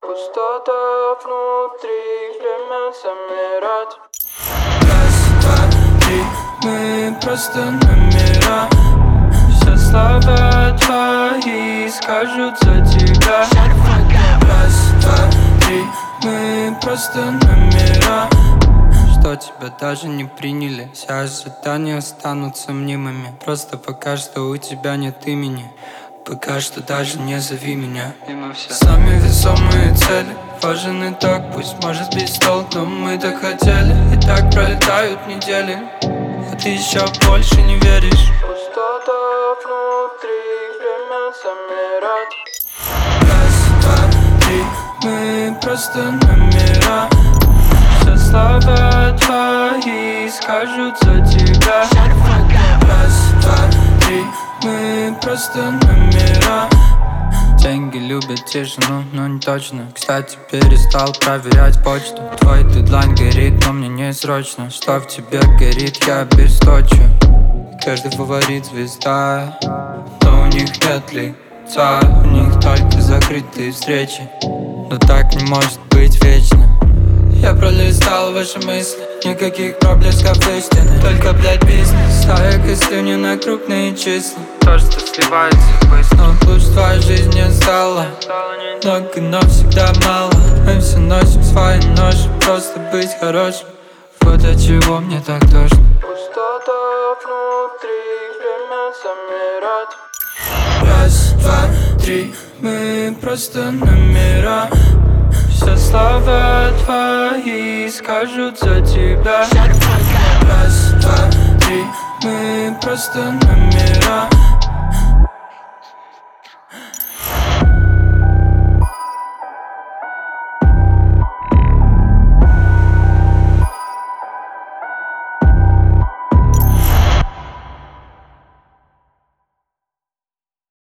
Пустота внутри, время замирать. Раз, два, три, мы просто номера. Все слова твои скажут за тебя. Раз, два, три, мы просто номера. Что тебя даже не приняли. Все ожидания останутся мнимыми. Просто пока что у тебя нет имени. Пока что даже не зови меня. Самые весомые цели. Важен итог, пусть может быть стол, но мы так хотели. И так пролетают недели, а ты еще больше не веришь. Пустота внутри, время замирать. Раз, два, три, мы просто номера. Все слова твои скажут за тебя. Раз, два, три, мы просто номера. Деньги любят тишину, но не точно. Кстати, перестал проверять почту. Твой дедлайн горит, но мне не срочно. Что в тебе горит, я обесточу. Каждый фаворит звезда, но у них нет лица. У них только закрытые встречи, но так не может быть вечно. Я пролистал ваши мысли, никаких проблесков истины. Только, блядь, бизнес, стая костюни на крупные числа. То, что сливается быстро, но лучше твоя жизнь не стала. Много, но всегда мало. Мы все носим свои ноши, просто быть хорошим. Вот от чего мне так тошно. Пустота внутри, время замирать. Раз, два, три, мы просто номера. Все слова твои скажут за тебя. Раз, два, три, мы просто номера.